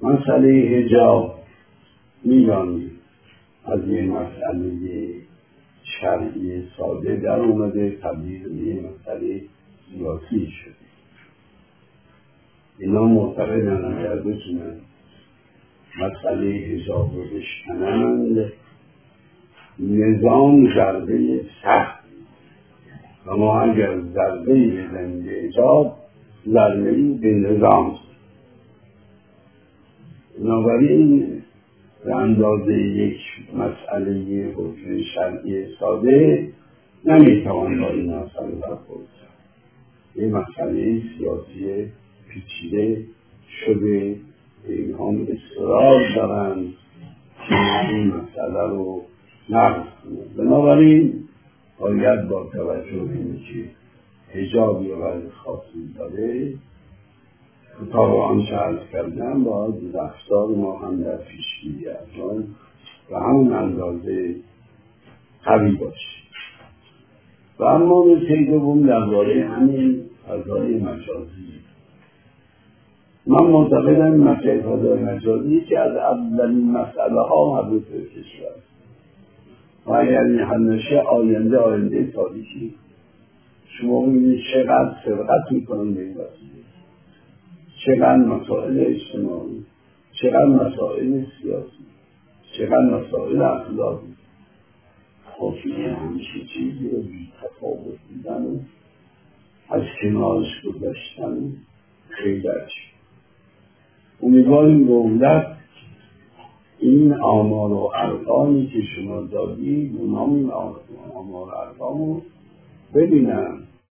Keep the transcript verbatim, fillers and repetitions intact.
مسئله حجاب میدانید از یه مسئله شرعی ساده در اومده تبدیل به یه مسئله سیاسی شده. اینا معتقدن اگر بتونن مسئله حجاب رو بشکنند نظام ضربه سخت و ما اگر ضربه بزنیم به حجاب ضربه‌ای به نظام. بنابراین به اندازه یک مسئله حکم شرعی ساده نمیتوان با این مسئله برخورد کرد. این مسئله سیاسی پیچیده شده، اینها اصرار دارند که این مسئله رو نقض کنند. بنابراین باید با توجه به اینکه حجاب یه وضع خاصی داره، تا آنچه عرض کردم باید رفتار ما هم در پیشگیری از آن و همون اندازه قوی باشه. و اما نکته دوم درباره همین فضای مجازی، من معتقدم مسئله فضای مجازی که از اولین مسئله ها مربوط به کشور و اگر این حل نشه آینده آینده تاریخی شما می‌بینید چقدر سرقت میکنن به این وسیله، چقدر مسائل اجتماعی، چقدر مسائل سیاسی، چقدر مسائل اخلاقی. خب این همیشه چیزی رو بی تفاوت دیدن و از کنارش گذاشتن خیلی عجیب. امیدواریم دولت این آمار و ارقامی که شما دادید اونام این آمار و ارقام رو ببینن